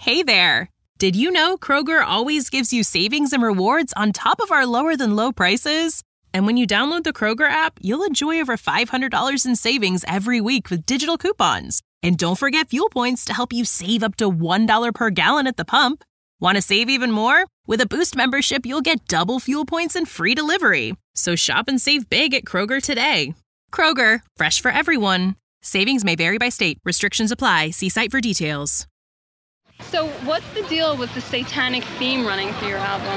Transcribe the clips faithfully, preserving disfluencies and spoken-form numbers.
Hey there! Did you know Kroger always gives you savings and rewards on top of our lower-than-low prices? And when you download the Kroger app, you'll enjoy over five hundred dollars in savings every week with digital coupons. And don't forget fuel points to help you save up to one dollar per gallon at the pump. Want to save even more? With a Boost membership, you'll get double fuel points and free delivery. So shop and save big at Kroger today. Kroger, fresh for everyone. Savings may vary by state. Restrictions apply. See site for details. So what's the deal with the satanic theme running through your album?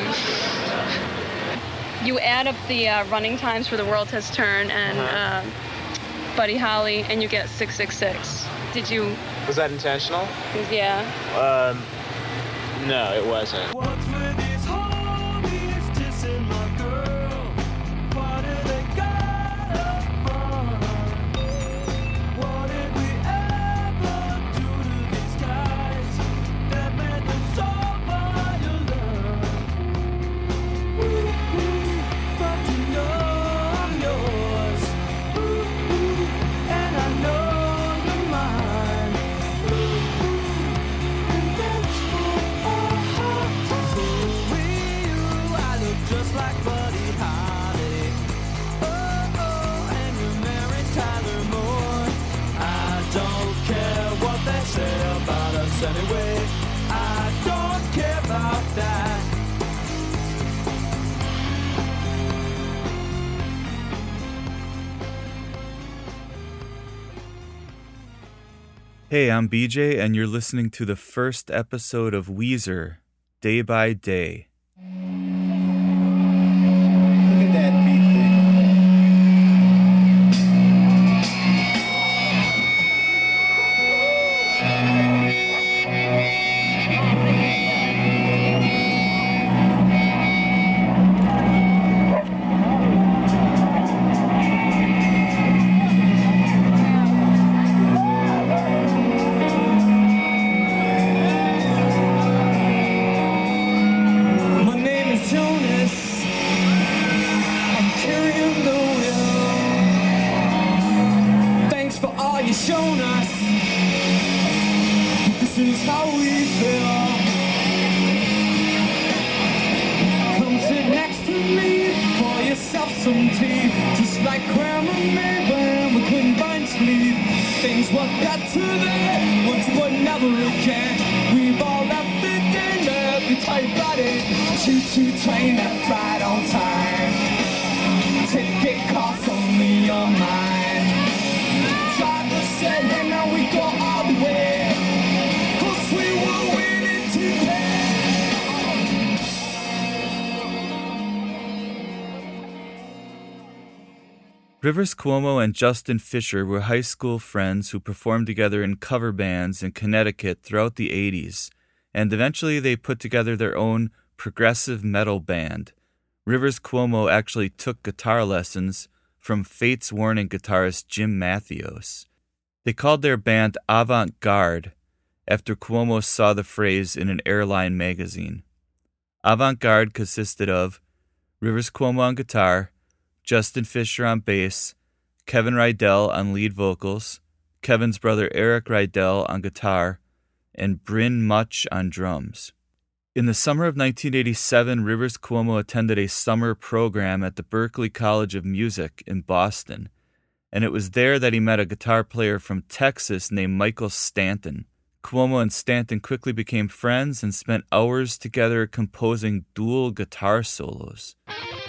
You add up the uh, running times for The World Has Turned and uh, Buddy Holly, and you get six six six. Did you... Was that intentional? Yeah. Um, no, it wasn't. What's with these homies dissing my girl? Why do they got us from? What did we ever do to these guys that made them so violent? Ooh, ooh, but you know I'm yours. Ooh, ooh, and I know you're mine. Ooh, ooh, and that's for all time. So with you, I look just like Buddy Holly. Oh, oh, and you're married Tyler Moore. I don't care what they say about us anyway. I don't care about that. Hey, I'm B J, and you're listening to the first episode of Weezer, Day by Day. Look at that beat thing. My name is Jonas. I'm carrying the wheel. Thanks for all you've shown us. This is how we feel. Come sit next to me, pour yourself some tea. Just like Grandma made when we couldn't find sleep. Things were better then, once were never again. We've all left the danger, be tight body. Choo-choo train left right on time. Ticket costs only your mind. Driver said, hey, now we go all the way. 'Cause we were willing to pay. Rivers Cuomo and Justin Fisher were high school friends who performed together in cover bands in Connecticut throughout the eighties, and eventually they put together their own progressive metal band. Rivers Cuomo actually took guitar lessons from Fates Warning guitarist Jim Matthews. They called their band Avant Garde after Cuomo saw the phrase in an airline magazine. Avant Garde consisted of Rivers Cuomo on guitar, Justin Fisher on bass, Kevin Rydell on lead vocals, Kevin's brother Eric Rydell on guitar, and Bryn Much on drums. In the summer of nineteen eighty-seven, Rivers Cuomo attended a summer program at the Berklee College of Music in Boston, and it was there that he met a guitar player from Texas named Michael Stanton. Cuomo and Stanton quickly became friends and spent hours together composing dual guitar solos.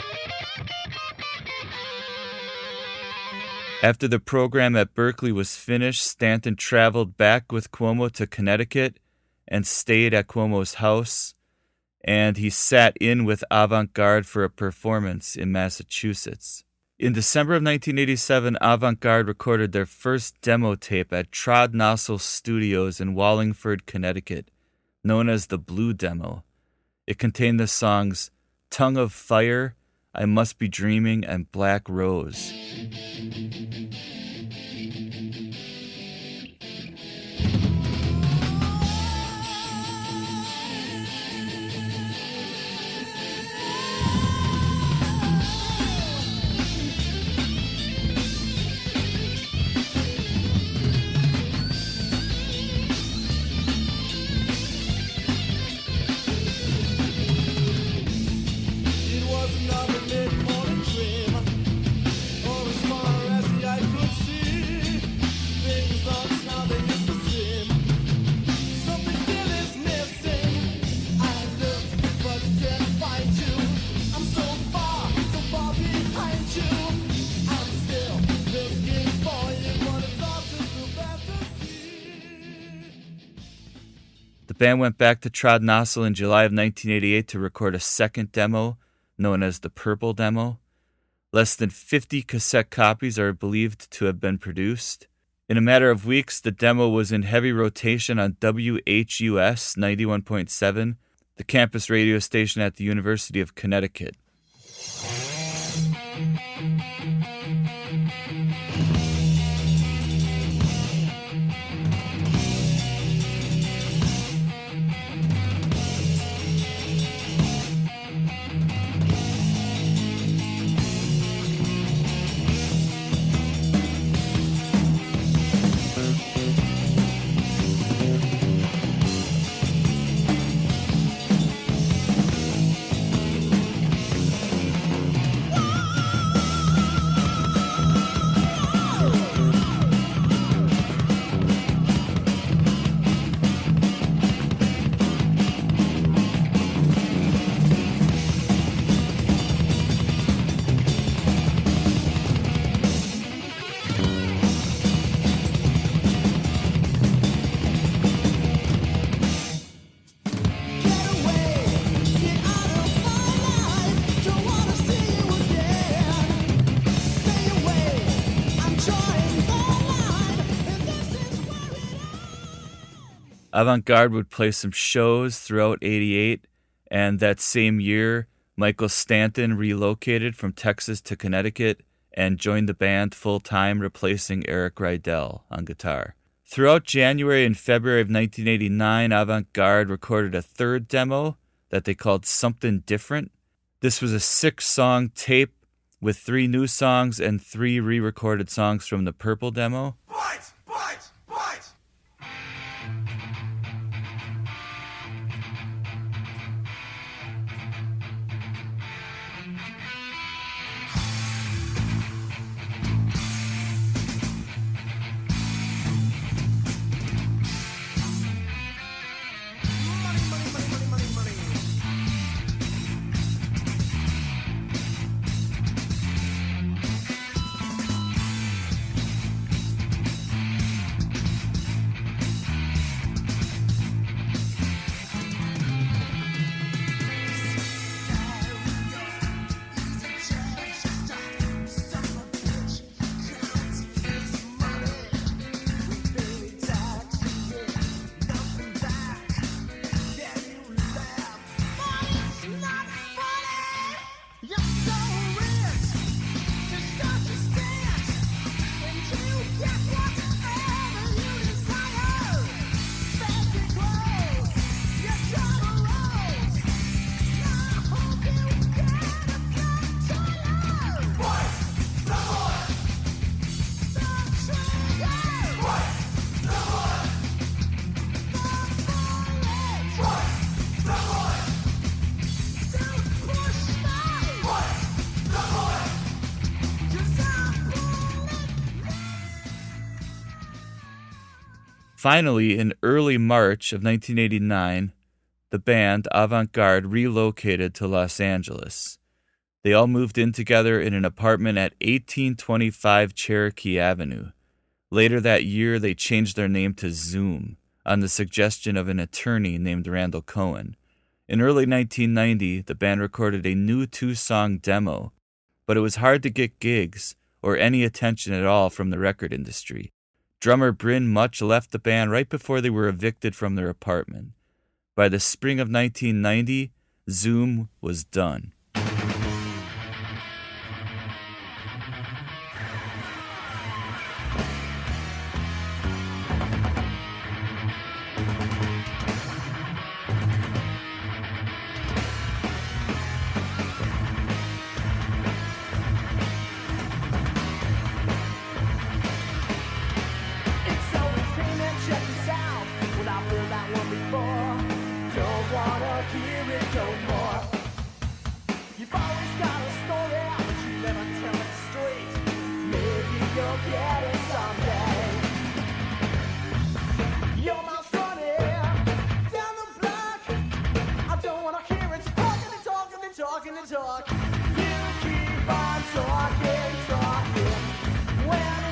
After the program at Berklee was finished, Stanton traveled back with Cuomo to Connecticut and stayed at Cuomo's house, and he sat in with Avant Garde for a performance in Massachusetts. In December of nineteen eighty-seven, Avant Garde recorded their first demo tape at Trod Nossel Studios in Wallingford, Connecticut, known as the Blue Demo. It contained the songs Tongue of Fire, I Must Be Dreaming, and Black Rose. The band went back to Trodnossel in July of nineteen eighty-eight to record a second demo, known as the Purple Demo. Less than fifty cassette copies are believed to have been produced. In a matter of weeks, the demo was in heavy rotation on W H U S ninety-one point seven, the campus radio station at the University of Connecticut. Avant-Garde would play some shows throughout eighty-eight, and that same year, Michael Stanton relocated from Texas to Connecticut and joined the band full-time, replacing Eric Rydell on guitar. Throughout January and February of nineteen eighty-nine, Avant-Garde recorded a third demo that they called Something Different. This was a six-song tape with three new songs and three re-recorded songs from the Purple Demo. Bite! Bite! Bite! Finally, in early March of nineteen eighty-nine, the band, Avant-Garde, relocated to Los Angeles. They all moved in together in an apartment at eighteen twenty-five Cherokee Avenue. Later that year, they changed their name to Zoom, on the suggestion of an attorney named Randall Cohen. In early nineteen ninety, the band recorded a new two-song demo, but it was hard to get gigs or any attention at all from the record industry. Drummer Bryn Much left the band right before they were evicted from their apartment. By the spring of nineteen ninety, Zoom was done.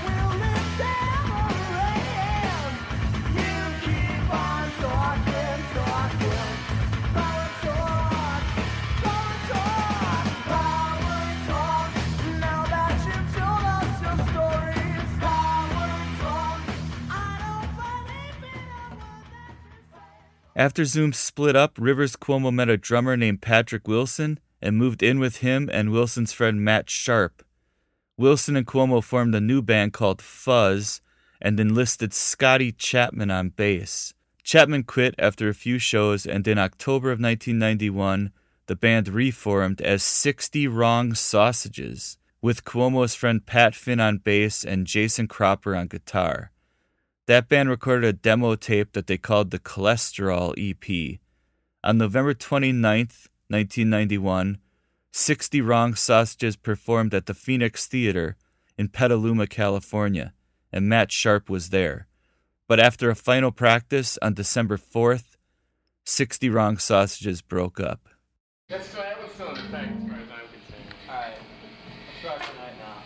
Talking, After Zoom split up, Rivers Cuomo met a drummer named Patrick Wilson and moved in with him and Wilson's friend Matt Sharp. Wilson and Cuomo formed a new band called Fuzz and enlisted Scotty Chapman on bass. Chapman quit after a few shows, and in October of nineteen ninety-one, the band reformed as sixty Wrong Sausages, with Cuomo's friend Pat Finn on bass and Jason Cropper on guitar. That band recorded a demo tape that they called the Cholesterol E P. On November twenty-ninth, nineteen ninety-one, sixty Wrong Sausages performed at the Phoenix Theater in Petaluma, California, and Matt Sharp was there. But after a final practice on December fourth, sixty Wrong Sausages broke up. That's still, that was still in effect as far as I'm concerned. Alright, let's rock tonight now.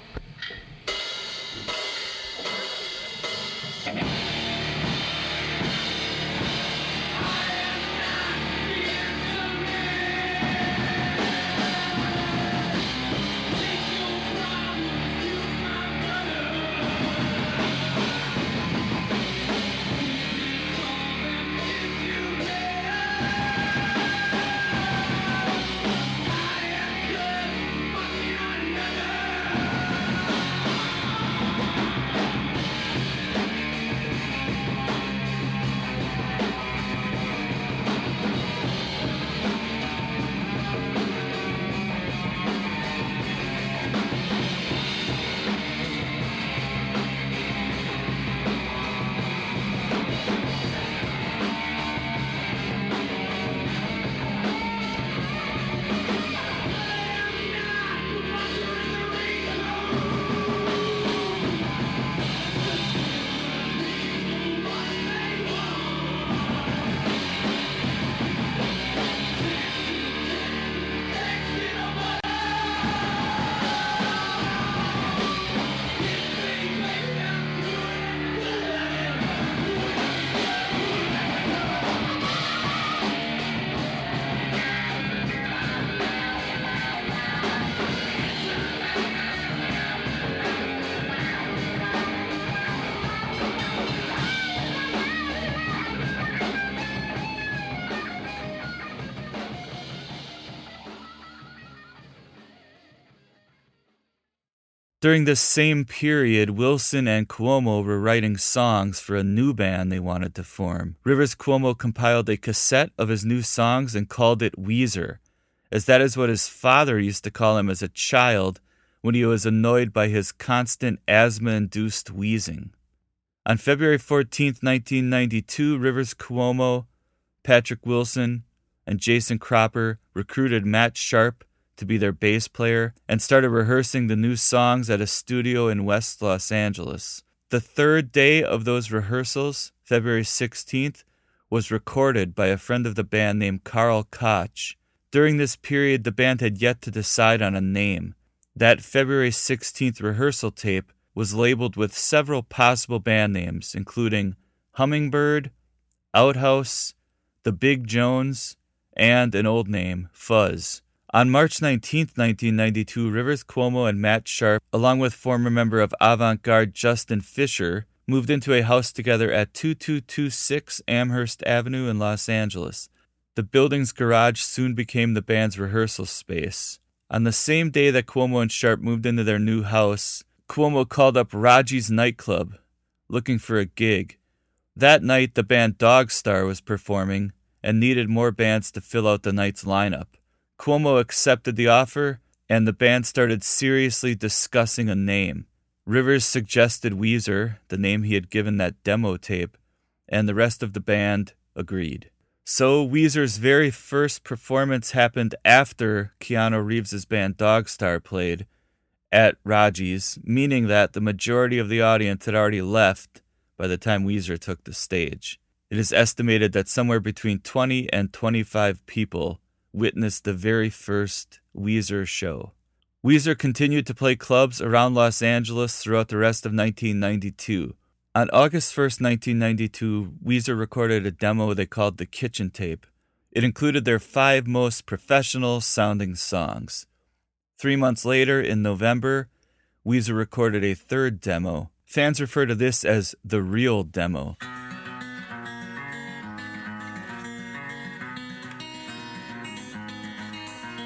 During this same period, Wilson and Cuomo were writing songs for a new band they wanted to form. Rivers Cuomo compiled a cassette of his new songs and called it Weezer, as that is what his father used to call him as a child when he was annoyed by his constant asthma-induced wheezing. On February fourteenth, nineteen ninety-two, Rivers Cuomo, Patrick Wilson, and Jason Cropper recruited Matt Sharp to be their bass player and started rehearsing the new songs at a studio in West Los Angeles. The third day of those rehearsals, February sixteenth, was recorded by a friend of the band named Carl Koch. During this period, the band had yet to decide on a name. That February sixteenth rehearsal tape was labeled with several possible band names, including Hummingbird, Outhouse, The Big Jones, and an old name, Fuzz. On March nineteenth, nineteen ninety-two, Rivers Cuomo and Matt Sharp, along with former member of Avant Garde Justin Fisher, moved into a house together at two two two six Amherst Avenue in Los Angeles. The building's garage soon became the band's rehearsal space. On the same day that Cuomo and Sharp moved into their new house, Cuomo called up Raji's nightclub, looking for a gig. That night, the band Dogstar was performing and needed more bands to fill out the night's lineup. Cuomo accepted the offer, and the band started seriously discussing a name. Rivers suggested Weezer, the name he had given that demo tape, and the rest of the band agreed. So Weezer's very first performance happened after Keanu Reeves' band Dogstar played at Raji's, meaning that the majority of the audience had already left by the time Weezer took the stage. It is estimated that somewhere between twenty and twenty-five people witnessed the very first Weezer show. Weezer continued to play clubs around Los Angeles throughout the rest of nineteen ninety-two. On August first, nineteen ninety-two, Weezer recorded a demo they called the Kitchen Tape. It included their five most professional-sounding songs. Three months later, in November, Weezer recorded a third demo. Fans refer to this as the real demo.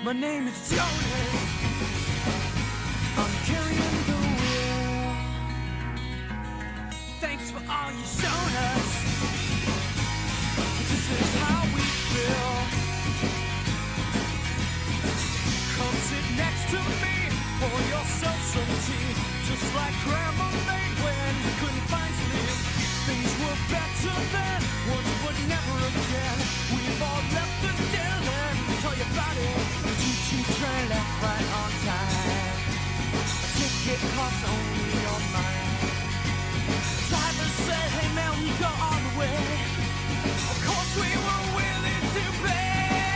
My name is Jonas. I'm carrying the wheel. Thanks for all you shown us. This is how we feel. Come sit next to me, pour yourself some tea. Just like Grandma made when we couldn't find sleep. Things were better then, once but never again. We've all left the dead end. Tell you about it. The choo-choo train left right on time. A ticket costs only your mind. Driver said, hey man, we go all the way. Of course we were willing to pay.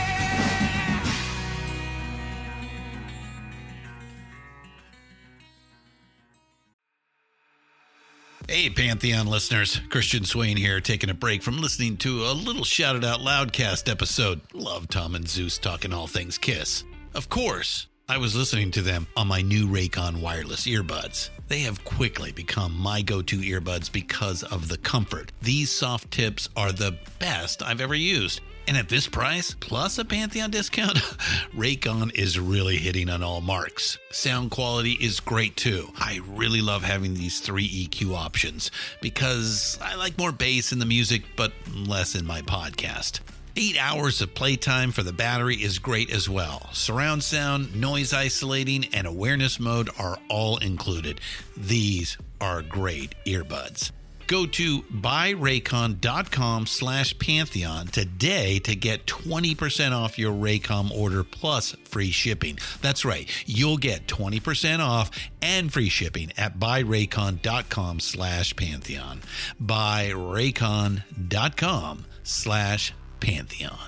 Hey, Pantheon listeners. Christian Swain here, taking a break from listening to a little Shouted Out Loudcast episode. Love Tom and Zeus talking all things Kiss. Of course, I was listening to them on my new Raycon wireless earbuds. They have quickly become my go-to earbuds because of the comfort. These soft tips are the best I've ever used. And at this price, plus a Pantheon discount, Raycon is really hitting on all marks. Sound quality is great too. I really love having these three E Q options because I like more bass in the music, but less in my podcast. Eight hours of playtime for the battery is great as well. Surround sound, noise isolating, and awareness mode are all included. These are great earbuds. Go to buyraycon.com slash Pantheon today to get twenty percent off your Raycom order plus free shipping. That's right. You'll get twenty percent off and free shipping at buyraycon.com slash Pantheon. Buyraycon.com slash Pantheon.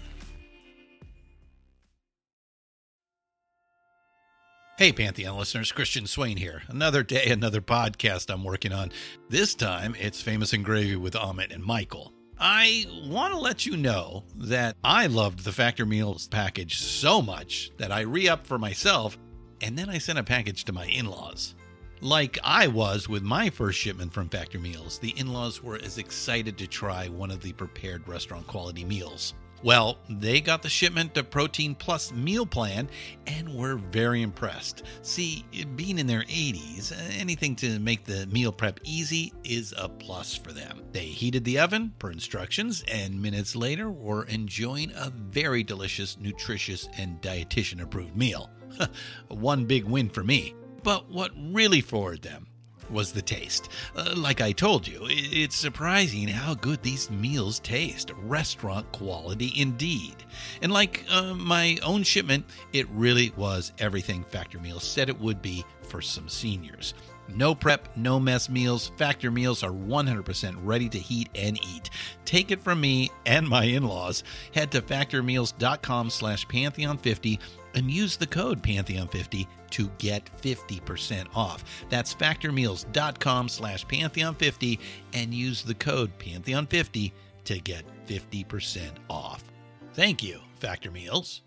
Hey, Pantheon listeners, Christian Swain here. Another day, another podcast I'm working on. This time, it's Famous and Gravy with Amit and Michael. I want to let you know that I loved the Factor Meals package so much that I re-upped for myself, and then I sent a package to my in-laws. Like I was with my first shipment from Factor Meals, the in-laws were as excited to try one of the prepared restaurant quality meals. Well, they got the shipment to Protein Plus meal plan and were very impressed. See, being in their eighties, anything to make the meal prep easy is a plus for them. They heated the oven per instructions and minutes later were enjoying a very delicious, nutritious, and dietitian-approved meal. One big win for me. But what really floored them was the taste. Uh, like I told you, it's surprising how good these meals taste. Restaurant quality indeed. And like uh, my own shipment, it really was everything Factor Meals said it would be for some seniors. No prep, no mess meals. Factor Meals are one hundred percent ready to heat and eat. Take it from me and my in-laws. Head to factormeals.com slash Pantheon fifty and use the code Pantheon fifty to get fifty percent off. That's factormeals.com slash Pantheon fifty and use the code Pantheon fifty to get fifty percent off. Thank you, Factor Meals.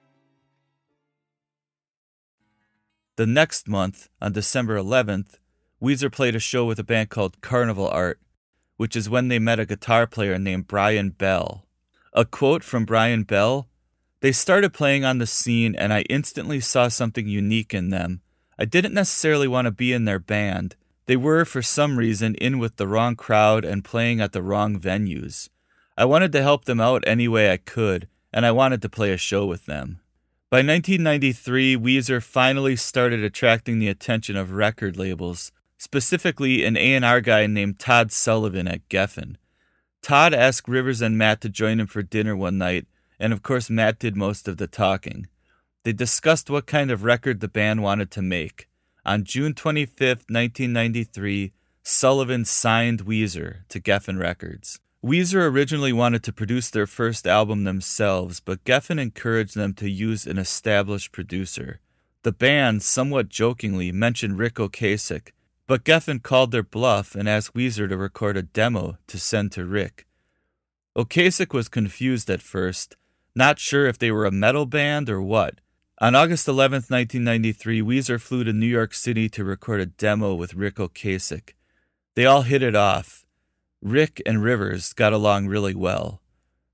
The next month, on December eleventh, Weezer played a show with a band called Carnival Art, which is when they met a guitar player named Brian Bell. A quote from Brian Bell: "They started playing on the scene and I instantly saw something unique in them. I didn't necessarily want to be in their band. They were, for some reason, in with the wrong crowd and playing at the wrong venues. I wanted to help them out any way I could, and I wanted to play a show with them." By nineteen ninety-three, Weezer finally started attracting the attention of record labels, specifically an A and R guy named Todd Sullivan at Geffen. Todd asked Rivers and Matt to join him for dinner one night, and of course Matt did most of the talking. They discussed what kind of record the band wanted to make. On June twenty-fifth, nineteen ninety-three, Sullivan signed Weezer to Geffen Records. Weezer originally wanted to produce their first album themselves, but Geffen encouraged them to use an established producer. The band, somewhat jokingly, mentioned Ric Ocasek, but Geffen called their bluff and asked Weezer to record a demo to send to Rick. Ocasek was confused at first, not sure if they were a metal band or what. On August eleventh, nineteen ninety-three, Weezer flew to New York City to record a demo with Ric Ocasek. They all hit it off. Rick and Rivers got along really well.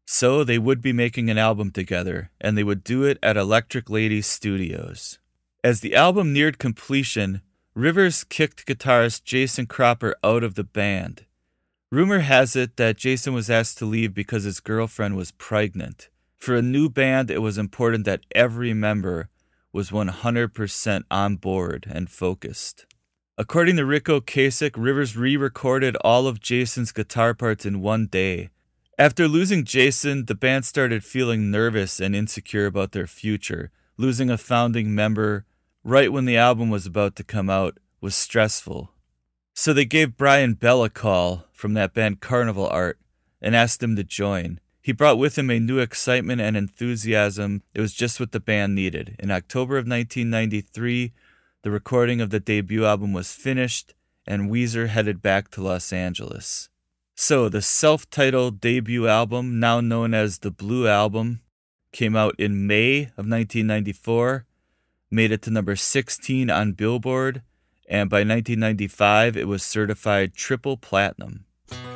So they would be making an album together, and they would do it at Electric Lady Studios. As the album neared completion, Rivers kicked guitarist Jason Cropper out of the band. Rumor has it that Jason was asked to leave because his girlfriend was pregnant. For a new band, it was important that every member was one hundred percent on board and focused. According to Rick Ocasek, Rivers re-recorded all of Jason's guitar parts in one day. After losing Jason, the band started feeling nervous and insecure about their future. Losing a founding member right when the album was about to come out was stressful. So they gave Brian Bell a call from that band Carnival Art and asked him to join. He brought with him a new excitement and enthusiasm. It was just what the band needed. In October of nineteen ninety-three, the recording of the debut album was finished, and Weezer headed back to Los Angeles. So the self-titled debut album, now known as the Blue Album, came out in May of nineteen ninety-four, made it to number sixteen on Billboard, and by nineteen ninety-five it was certified triple platinum.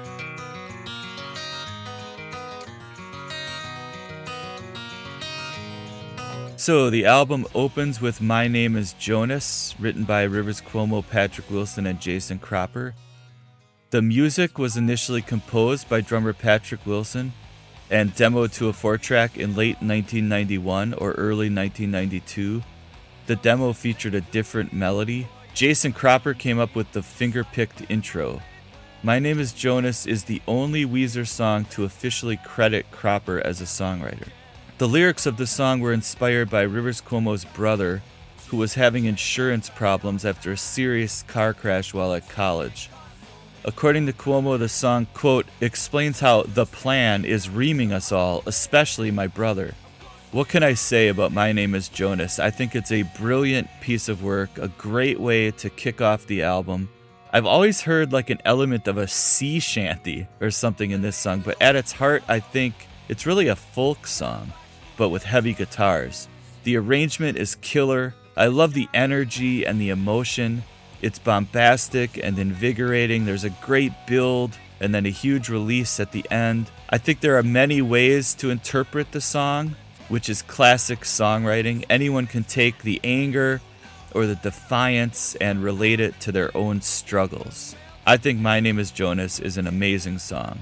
So the album opens with My Name is Jonas, written by Rivers Cuomo, Patrick Wilson, and Jason Cropper. The music was initially composed by drummer Patrick Wilson and demoed to a four-track in late nineteen ninety-one or early nineteen ninety-two. The demo featured a different melody. Jason Cropper came up with the finger-picked intro. My Name is Jonas is the only Weezer song to officially credit Cropper as a songwriter. The lyrics of the song were inspired by Rivers Cuomo's brother, who was having insurance problems after a serious car crash while at college. According to Cuomo, the song, quote, explains how the plan is reaming us all, especially my brother. What can I say about My Name is Jonas? I think it's a brilliant piece of work, a great way to kick off the album. I've always heard like an element of a sea shanty or something in this song, but at its heart, I think it's really a folk song, but with heavy guitars. The arrangement is killer. I love the energy and the emotion. It's bombastic and invigorating. There's a great build and then a huge release at the end. I think there are many ways to interpret the song, which is classic songwriting. Anyone can take the anger or the defiance and relate it to their own struggles. I think My Name is Jonas is an amazing song.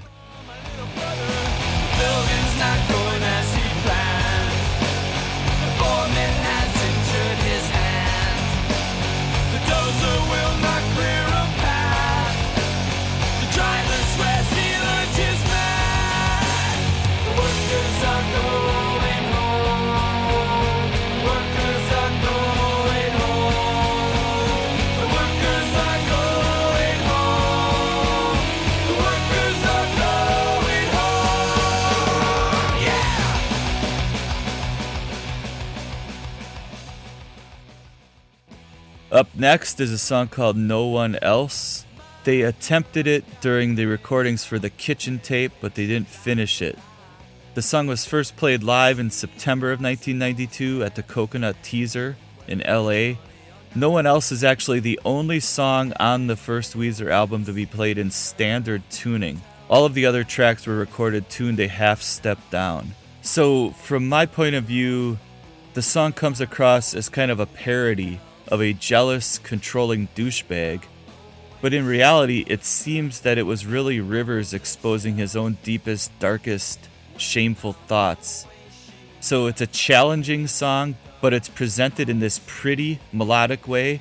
Up next is a song called No One Else. They attempted it during the recordings for the Kitchen tape, but they didn't finish it. The song was first played live in September of nineteen ninety-two at the Coconut Teaser in L A. No One Else is actually the only song on the first Weezer album to be played in standard tuning. All of the other tracks were recorded tuned a half step down. So, from my point of view, the song comes across as kind of a parody of a jealous, controlling douchebag, but in reality, it seems that it was really Rivers exposing his own deepest, darkest, shameful thoughts. So it's a challenging song, but it's presented in this pretty, melodic way.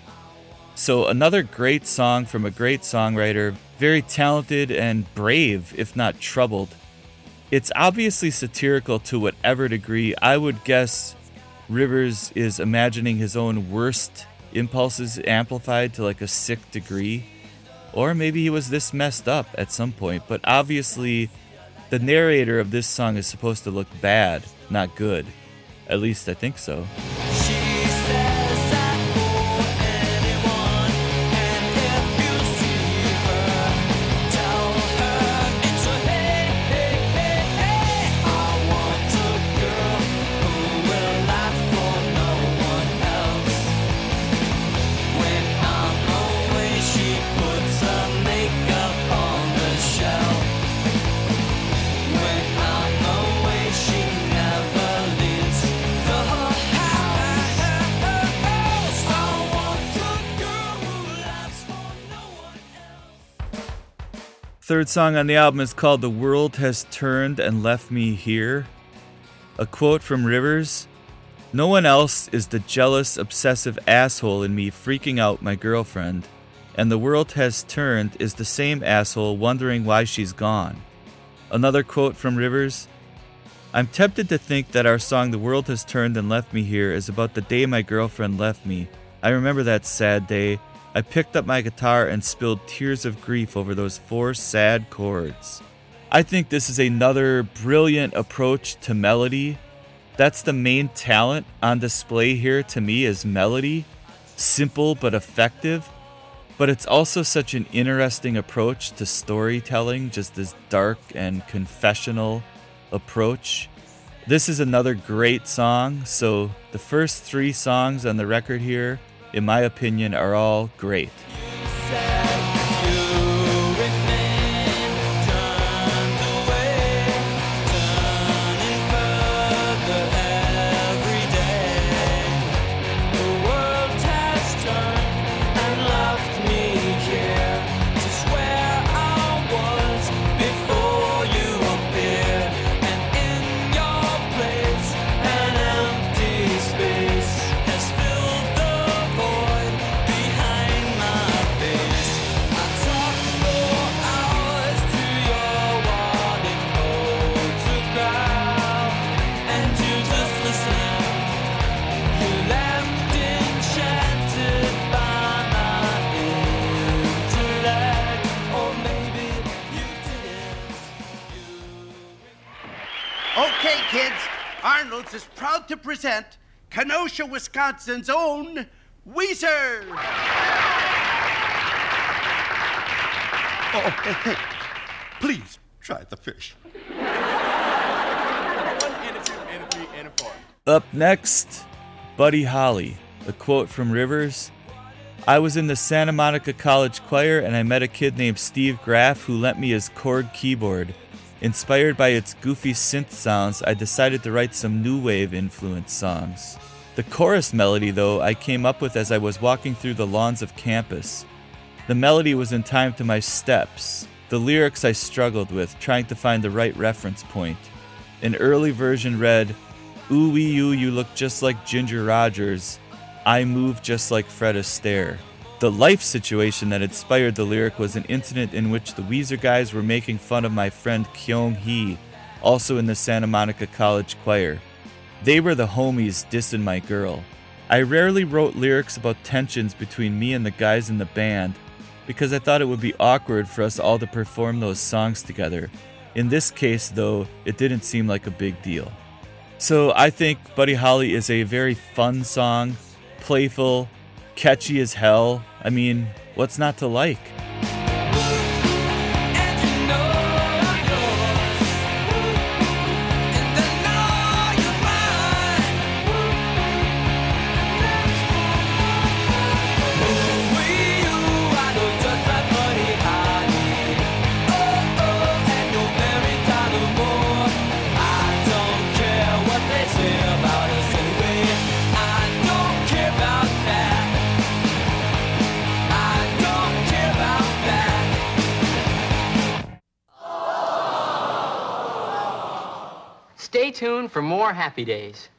So another great song from a great songwriter, very talented and brave, if not troubled. It's obviously satirical to whatever degree. I would guess Rivers is imagining his own worst impulses amplified to like a sick degree, or maybe he was this messed up at some point. But obviously the narrator of this song is supposed to look bad, not good. At least I think so. When I'm away, Third song on the album is called The World Has Turned and Left Me Here. A quote from Rivers: "No one else is the jealous, obsessive asshole in me freaking out my girlfriend, and the world has turned is the same asshole wondering why she's gone." Another quote from Rivers: "I'm tempted to think that our song The World Has Turned and Left Me Here is about the day my girlfriend left me. I remember that sad day. I picked up my guitar and spilled tears of grief over those four sad chords." I think this is another brilliant approach to melody. That's the main talent on display here to me, is melody. Simple but effective. But it's also such an interesting approach to storytelling, just this dark and confessional approach. This is another great song, so the first three songs on the record here, in my opinion, are all great. Okay, kids, Arnold's is proud to present Kenosha, Wisconsin's own Weezer. Oh, hey, hey, please try the fish. One and a two and a three and a four. Up next, Buddy Holly. A quote from Rivers: "I was in the Santa Monica College Choir and I met a kid named Steve Graff who lent me his chord keyboard. Inspired by its goofy synth sounds, I decided to write some new wave influenced songs. The chorus melody, though, I came up with as I was walking through the lawns of campus. The melody was in time to my steps. The lyrics I struggled with, trying to find the right reference point. An early version read, 'Ooh wee you, you look just like Ginger Rogers. I move just like Fred Astaire.' The life situation that inspired the lyric was an incident in which the Weezer guys were making fun of my friend Kyung Hee, also in the Santa Monica College Choir. They were the homies dissing my girl. I rarely wrote lyrics about tensions between me and the guys in the band because I thought it would be awkward for us all to perform those songs together. In this case, though, it didn't seem like a big deal." So I think Buddy Holly is a very fun song, playful, catchy as hell. I mean, what's not to like? Stay tuned for more Happy Days.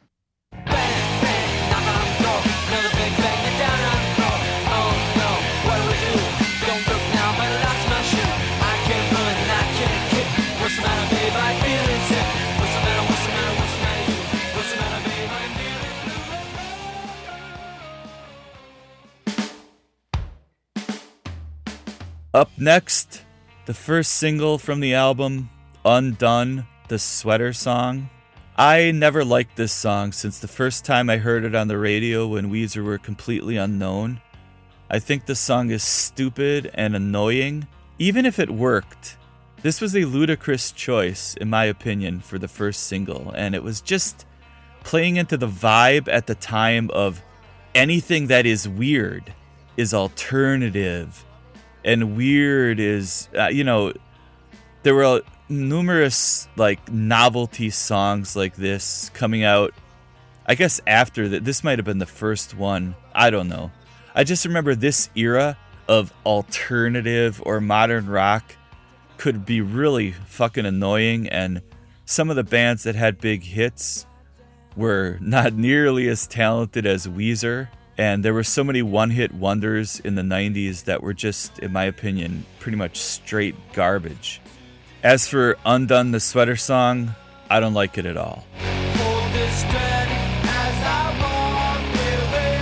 Up next, the first single from the album, Undone, the Sweater Song. I never liked this song since the first time I heard it on the radio when Weezer were completely unknown. I think the song is stupid and annoying, even if it worked. This was a ludicrous choice, in my opinion, for the first single, and it was just playing into the vibe at the time of anything that is weird is alternative, and weird is, uh, you know, there were numerous like novelty songs like this coming out, I guess after that. This might have been the first one, I don't know. I just remember this era of alternative or modern rock could be really fucking annoying, and some of the bands that had big hits were not nearly as talented as Weezer, and there were so many one-hit wonders in the nineties that were just, in my opinion, pretty much straight garbage. As for Undone the Sweater Song, I don't like it at all. Hold this thread as I walk away.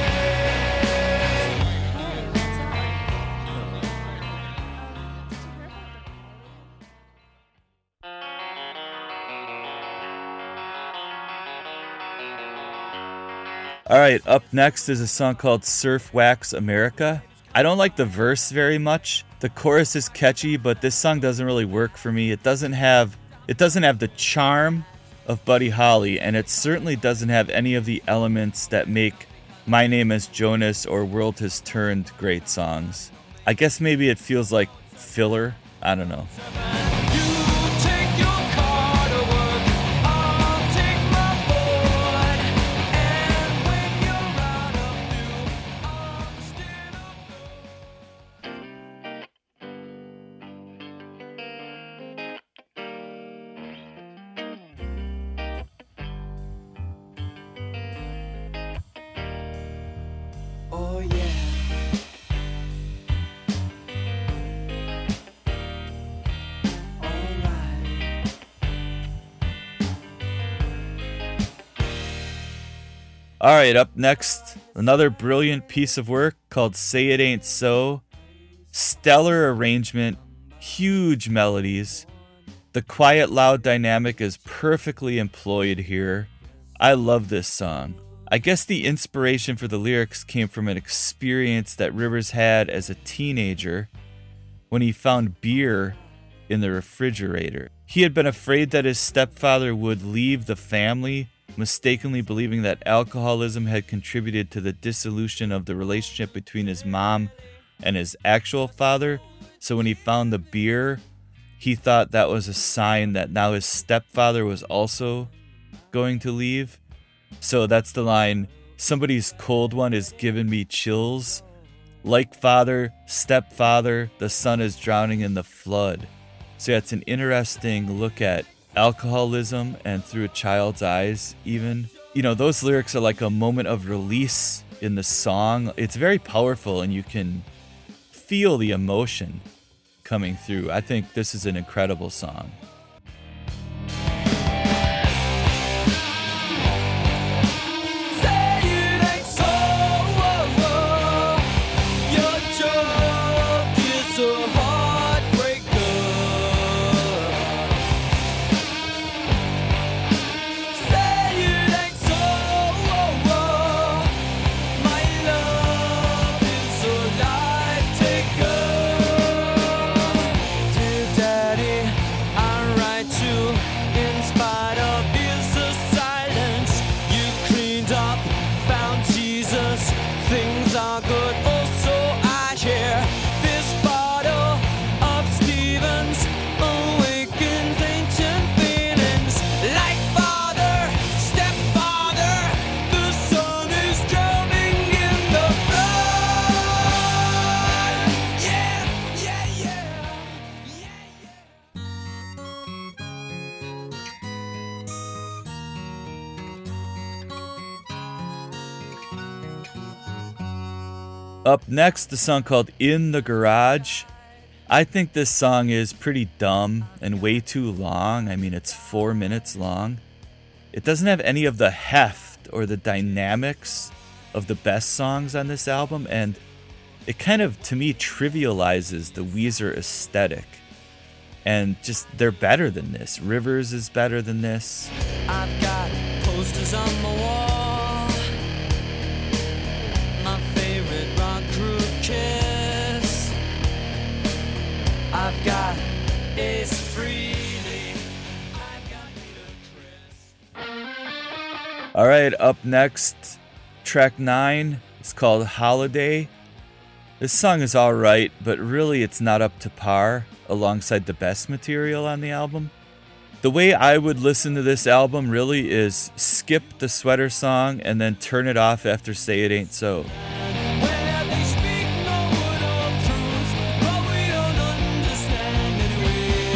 All right, up next is a song called Surf Wax America. I don't like the verse very much. The chorus is catchy, but this song doesn't really work for me. It doesn't have it doesn't have the charm of Buddy Holly, and it certainly doesn't have any of the elements that make My Name is Jonas or World Has Turned great songs. I guess maybe it feels like filler. I don't know. Oh yeah. Alright. All right, up next, another brilliant piece of work called Say It Ain't So. Stellar arrangement, huge melodies. The quiet, loud dynamic is perfectly employed here. I love this song. I guess the inspiration for the lyrics came from an experience that Rivers had as a teenager when he found beer in the refrigerator. He had been afraid that his stepfather would leave the family, mistakenly believing that alcoholism had contributed to the dissolution of the relationship between his mom and his actual father. So when he found the beer, he thought that was a sign that now his stepfather was also going to leave. So that's the line, somebody's cold one is giving me chills. Like father, stepfather, the son is drowning in the flood. So yeah, it's an interesting look at alcoholism and through a child's eyes even. You know, those lyrics are like a moment of release in the song. It's very powerful and you can feel the emotion coming through. I think this is an incredible song. Up next, the song called In the Garage. I think this song is pretty dumb and way too long. I mean, it's four minutes long. It doesn't have any of the heft or the dynamics of the best songs on this album, and it kind of, to me, trivializes the Weezer aesthetic. And just, they're better than this. Rivers is better than this. I've got posters on the wall. My favorite rock group, Kiss. I've got Ace Frehley. I've got Peter Criss. All right, up next, track nine. It's called Holiday. This song is all right, but really it's not up to par alongside the best material on the album. The way I would listen to this album really is skip the Sweater Song and then turn it off after Say It Ain't So. Well, they speak no word of truth, but we don't understand anyway.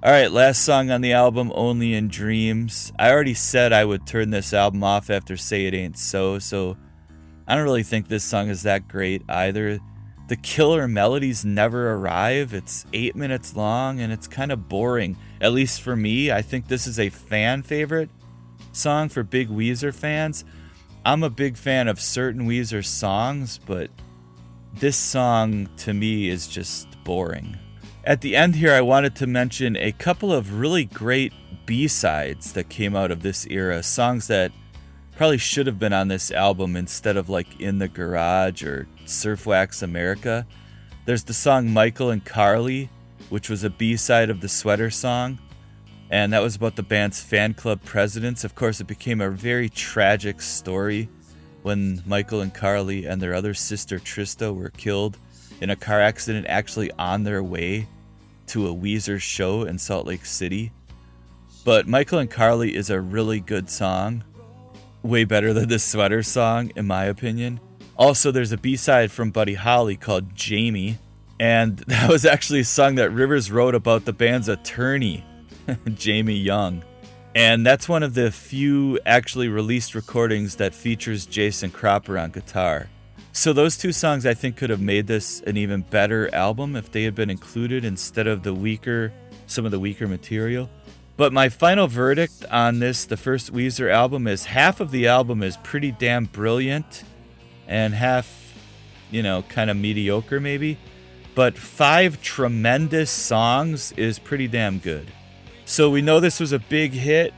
All right, last song on the album, Only in Dreams. I already said I would turn this album off after Say It Ain't So, so I don't really think this song is that great either. The killer melodies never arrive. It's eight minutes long and it's kind of boring. At least for me, I think this is a fan favorite song for big Weezer fans. I'm a big fan of certain Weezer songs, but this song to me is just boring. At the end here, I wanted to mention a couple of really great B-sides that came out of this era, songs that probably should have been on this album instead of like In the Garage or Surf Wax America. There's the song Michael and Carly, which was a B-side of the Sweater Song, and that was about the band's fan club presidents. Of course, it became a very tragic story when Michael and Carly and their other sister Trista were killed in a car accident actually on their way to a Weezer show in Salt Lake City. But Michael and Carly is a really good song. Way better than the Sweater Song, in my opinion. Also, there's a B-side from Buddy Holly called Jamie. And that was actually a song that Rivers wrote about the band's attorney, Jamie Young. And that's one of the few actually released recordings that features Jason Cropper on guitar. So those two songs I think could have made this an even better album if they had been included instead of the weaker, some of the weaker material. But my final verdict on this, the first Weezer album, is half of the album is pretty damn brilliant and half, you know, kind of mediocre maybe. But five tremendous songs is pretty damn good. So we know this was a big hit,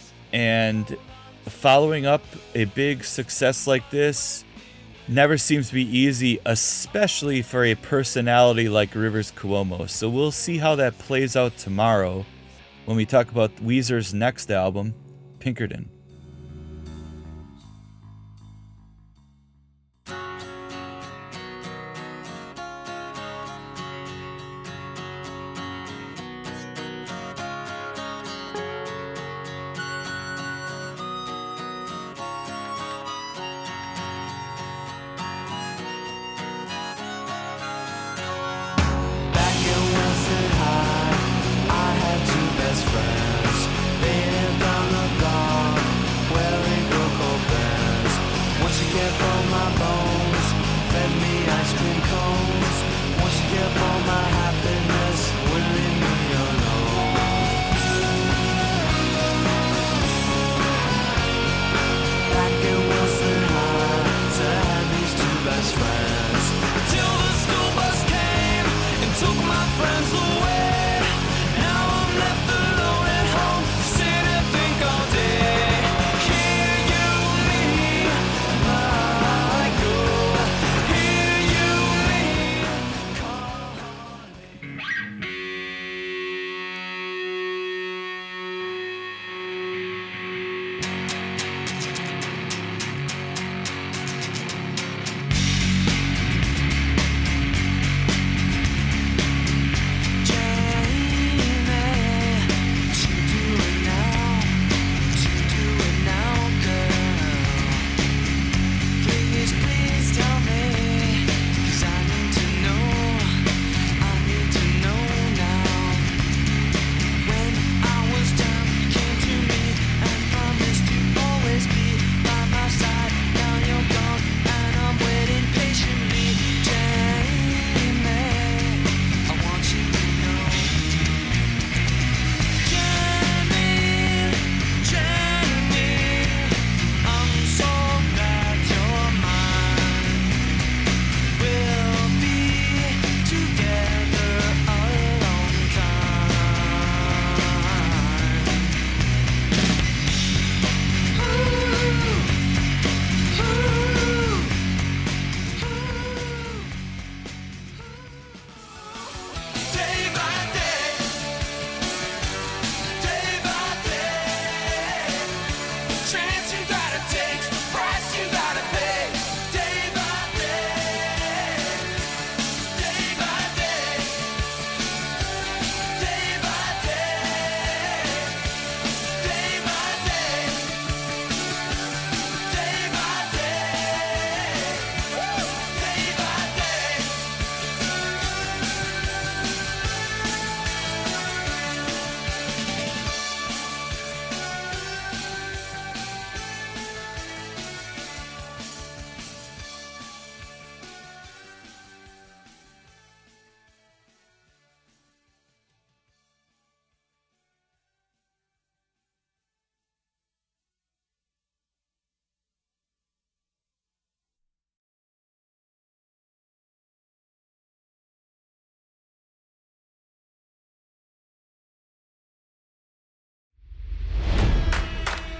and following up a big success like this never seems to be easy, especially for a personality like Rivers Cuomo. So we'll see how that plays out tomorrow when we talk about Weezer's next album, Pinkerton. Friends, they lived on the block.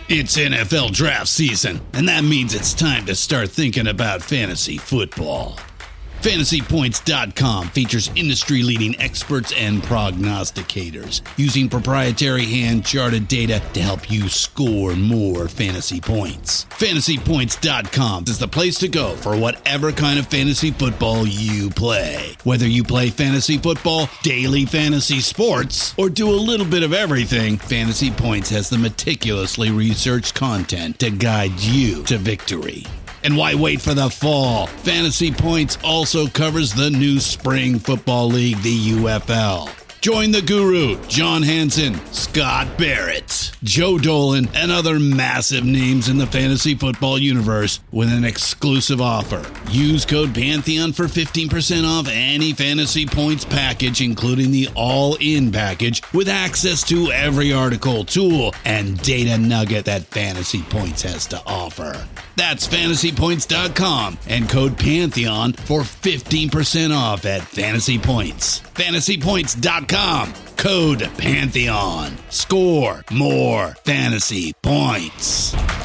It's N F L draft season, and that means it's time to start thinking about fantasy football. Fantasy Points dot com features industry-leading experts and prognosticators using proprietary hand-charted data to help you score more fantasy points. Fantasy Points dot com is the place to go for whatever kind of fantasy football you play. Whether you play fantasy football, daily fantasy sports, or do a little bit of everything, Fantasy Points has the meticulously researched content to guide you to victory. And why wait for the fall? Fantasy Points also covers the new spring football league, the U F L. Join the guru, John Hansen, Scott Barrett, Joe Dolan, and other massive names in the fantasy football universe with an exclusive offer. Use code Pantheon for fifteen percent off any Fantasy Points package, including the all-in package, with access to every article, tool, and data nugget that Fantasy Points has to offer. That's Fantasy Points dot com and code Pantheon for fifteen percent off at Fantasy Points. Fantasy Points dot com, code Pantheon. Score more fantasy points.